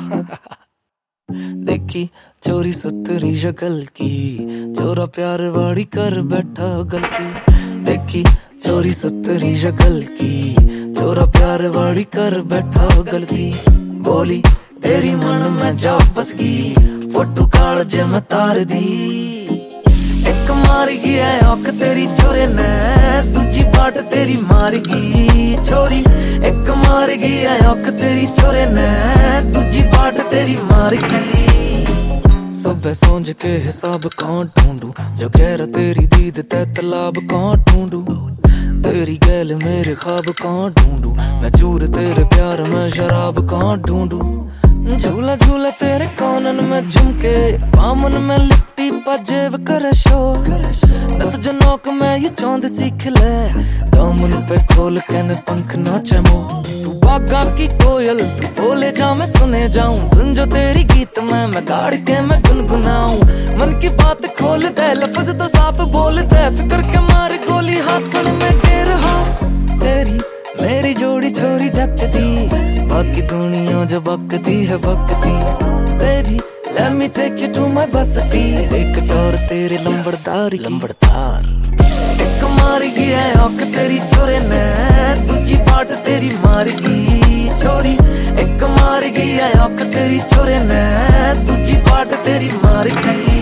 देखी चोरी सुतरी शक्ल की, चोरा प्यार वाड़ी कर बैठा गलती। देखी चोरी सुतरी शक्ल की, चोरा प्यार वाड़ी कर बैठा गलती। बोली तेरी मन में जा बस गई, फोटो काल जे मैं तार दी। एक मार गया औख तेरी छोरे ने, दूजी बाट तेरी मार गई छोरी। एक मार गया औख तेरी छोरे ने, दूजी बाट तेरी मार गई। सुबह सोच के हिसाब कौन ढूंढू, जो कह रहा तेरी दीद ते तालाब कौन ढूंढू। तेरी गैल मेरे ख्वाब कौन ढूंढू, मैं चूर तेरे प्यार में शराब कौन ढूंढू। झूला झूला तेरे कानन में झुमके, पामन में लिपटी पजेब कर शोर। नत जनोक में ये चौंद सीख ले, दामन पे खोल के न पंख नाचे मोर। तू बागा की कोयल तू बोले जा मैं सुने जाऊं, धुन जो तेरी गीत में मैं गाड़ के मैं गुनगुनाऊं। मन की बात खोल दे, लफ्ज तो साफ बोल दे, फिक्र के मार गोली हाथन में दे रहा। तेरी मेरी जोड़ी छोरी जचती, बाकी दुनिया जो बकती है बकती। Baby let me take you to my बसती, एक टोर तेरे लंबड़दार की लंबड़दार। एक मार गया औख तेरी छोरे ने, दूजी बाट तेरी मार गई छोरी। एक मार गया औख तेरी छोरे ने, दूजी बाट तेरी मार गई।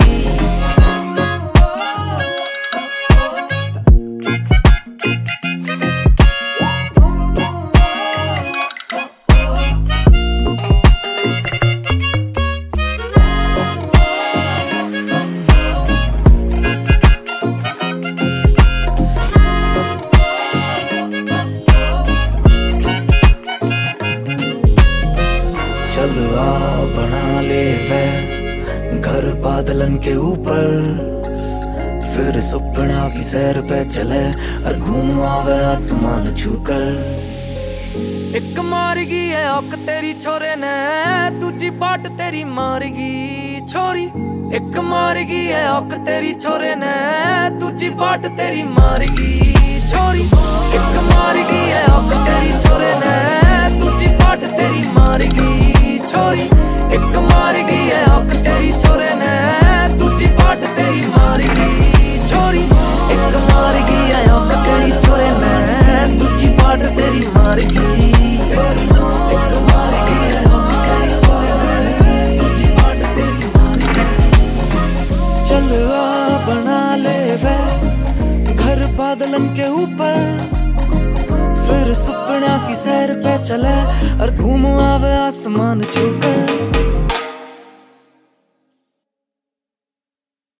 चल आ बना ले वे घर बादलन के ऊपर, फिर सुपना की सैर पे चले और घूम आवे आसमान छूकर। एक मार गई है औख तेरी छोरे ने, दूजी बाट तेरी मार गई छोरी। एक मार गई है औख तेरी छोरे ने, दूजी बाट तेरी मार गई छोरी। एक मार गई है औख तेरी छोरे ने, दूजी बाट तेरी मार गई छोरी। एक मार गई है औख तेरी छोरे ने, दूजी बाट तेरी मार गई छोरी। एक मार गई है औख तेरी छोरे ने, दूजी बाट तेरी मार गई। एक मार गई है औख तेरी छोरे ने, दूजी बाट तेरी मार गई। चल आ बना ले वे घर बादलन के ऊपर, फिर सुपना की सैर पे चले और घूम आवे आसमान छूकर।